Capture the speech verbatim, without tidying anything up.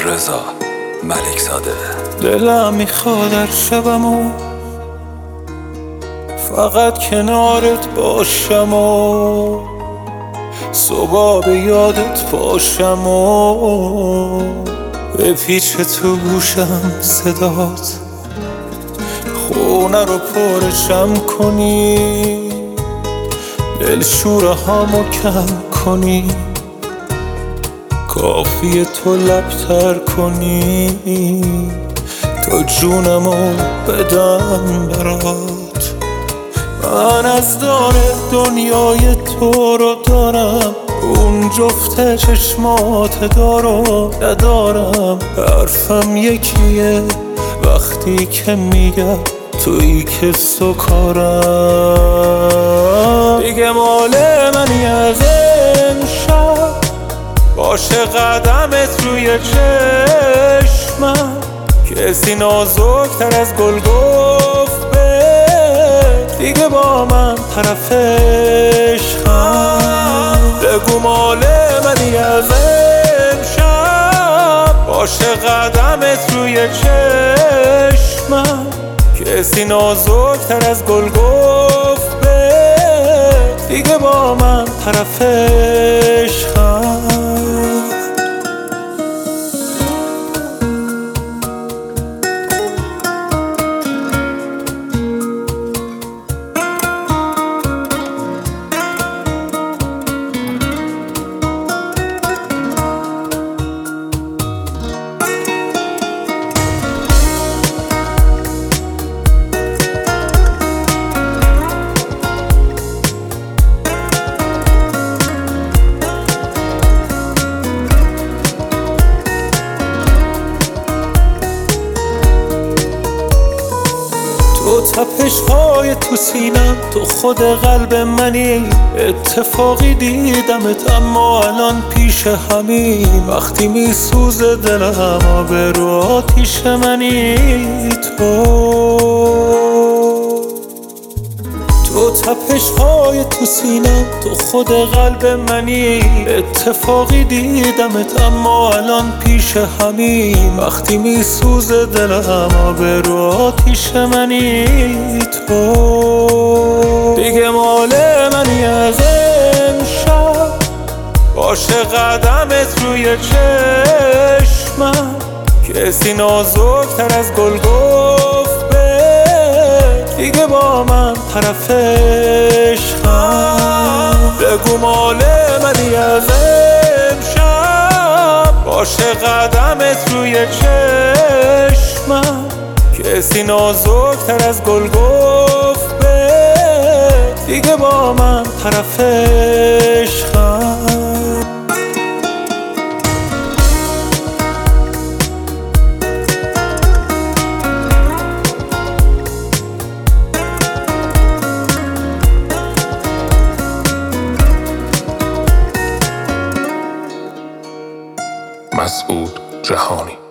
رضا ملک زاده. دلم میخواد هر شبمو فقط کنارت باشم و صبح به یادت باشم و به پیچ تو گوشم صدات خونه رو پرشم کنی، دلشوره هامو کم کنی، کافیه تو لبتر کنی تا جونمو بدم برات. من از دار دنیای تو رو دارم، اون جفت چشمات دارو ندارم. حرفم یکیه وقتی که میگم تویی که سکارم. دیگه مال منی از امشب، باشه قدمت روی چشمم، کسی نازکتر از گل گفت به دیگه با من طرف عشقم. بگو مال منی از امشب، باشه قدمت روی چشمم، کسی نازکتر از گل گفت به دیگه با من طرف عشقم. تو تپش های تو سینم، تو خود قلب منی. اتفاقی دیدمت اما الان پیش همین، وقتی میسوزه دلم آبرو آتیش منی. تو تو تپش های تو سینم، تو خود قلب منی. اتفاقی دیدمت اما الان پیش همین، وقتی میسوزه دلم آبرو آتیش منی. تو دیگه مال منی از امشب، باشه قدمت روی چشمم، کسی نازکتر از گل گفت به دیگه با من طرف عشقم. بگو مال منی از امشب، باشه قدمت روی چشمم، کسی نازکتر از گل گفت به دیگه با من طرف عشقم. مسعود جهانی.